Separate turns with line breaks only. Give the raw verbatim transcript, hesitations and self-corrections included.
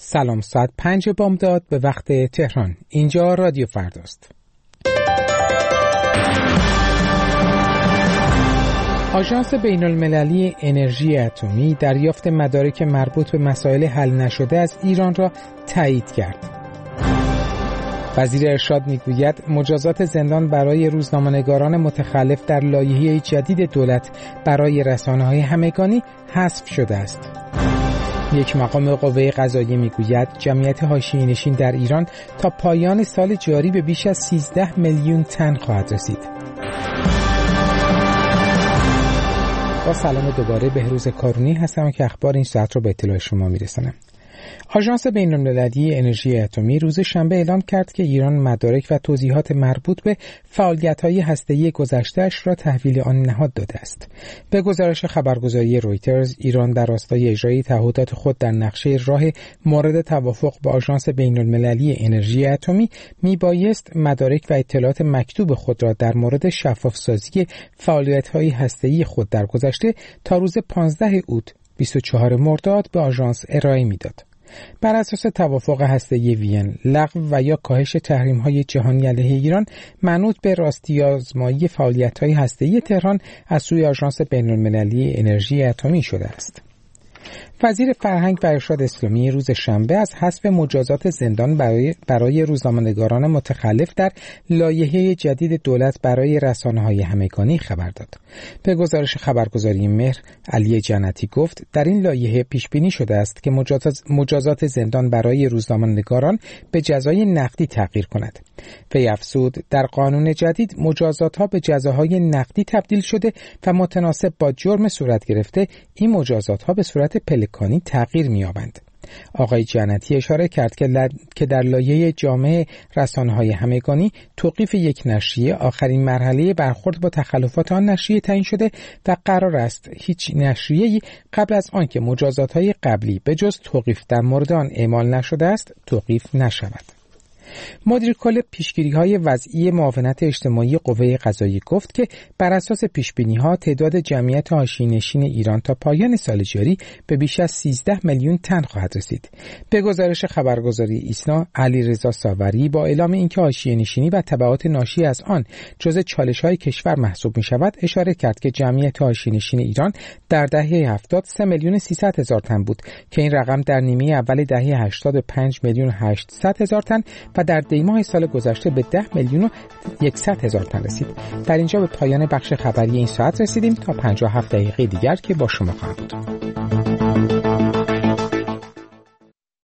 سلام، ساعت پنج بامداد به وقت تهران. اینجا رادیو فرداست. آژانس بین‌المللی انرژی اتمی دریافت مدارک مربوط به مسائل حل نشده از ایران را تایید کرد. وزیر ارشاد میگوید مجازات زندان برای روزنامه‌نگاران متخلف در لایحه جدید دولت برای رسانه‌های همگانی حذف شده است. یک مقام قوه قضاییه میگوید جمعیت حاشیه‌نشین در ایران تا پایان سال جاری به بیش از سیزده میلیون تن خواهد رسید. با سلام دوباره، بهروز کارونی هستم که اخبار این ساعت رو به اطلاع شما میرسانم. آژانس بین‌المللی انرژی اتمی روز شنبه اعلام کرد که ایران مدارک و توضیحات مربوط به فعالیت‌های هسته‌ای گذشته‌اش را تحویل آن نهاد داده است. به گزارش خبرگزاری رویترز، ایران در راستای اجرای تعهدات خود در نقشه راه مورد توافق با آژانس بین‌المللی انرژی اتمی میبایست مدارک و اطلاعات مکتوب خود را در مورد شفاف‌سازی فعالیت‌های هسته‌ای خود در گذشته تا روز پانزده اوت بیست و چهارم مرداد به آژانس ارائه میداد. بر اساس توافق هسته‌ای وین، لغو و یا کاهش تحریم‌های جهانی علیه ایران منوط به راستی آزمایی فعالیت‌های هسته‌ای تهران از سوی آژانس بین‌المللی انرژی اتمی شده است. وزیر فرهنگ و ارشاد اسلامی روز شنبه از حذف مجازات زندان برای برای روزنامه‌نگاران متخلف در لایحه جدید دولت برای رسانه‌های همگانی خبر داد. به گزارش خبرگزاری مهر، علی جنتی گفت در این لایحه پیش بینی شده است که مجازات, مجازات زندان برای روزنامه‌نگاران به جزای نقدی تغییر کند. وی افزود در قانون جدید مجازات‌ها به جزاهای نقدی تبدیل شده و متناسب با جرم صورت گرفته این مجازات‌ها به صورت پلکانی تغییر می‌یابند. آقای جنتی اشاره کرد که, لد... که در لایحه جامع رسانه‌های همگانی توقیف یک نشریه آخرین مرحله برخورد با تخلفات آن نشریه تعیین شده و قرار است هیچ نشریه‌ای قبل از آنکه مجازات‌های قبلی به جز توقیف در مورد آن اعمال نشده است توقیف نشود. مدیر کل پیشگیری‌های وضعی معاونت اجتماعی قوه قضاییه گفت که بر اساس پیش‌بینی‌ها تعداد جمعیت حاشیه‌نشین ایران تا پایان سال جاری به بیش از سیزده میلیون تن خواهد رسید. به گزارش خبرگزاری ایسنا، علیرضا ساوری با اعلام اینکه حاشیه‌نشینی و تبعات ناشی از آن جزء چالش‌های کشور محسوب می‌شود، اشاره کرد که جمعیت حاشیه‌نشین ایران در دهه هفتاد سه میلیون و سیصد هزار تن بود که این رقم در نیمه اول دهه هشتاد به پنج میلیون و هشتصد هزار تن و در دیماه سال گذشته به ده میلیون و صد هزار تن رسید. در اینجا به پایان بخش خبری این ساعت رسیدیم. تا پنجاه و هفت دقیقه دیگر که با شما خواهم بود.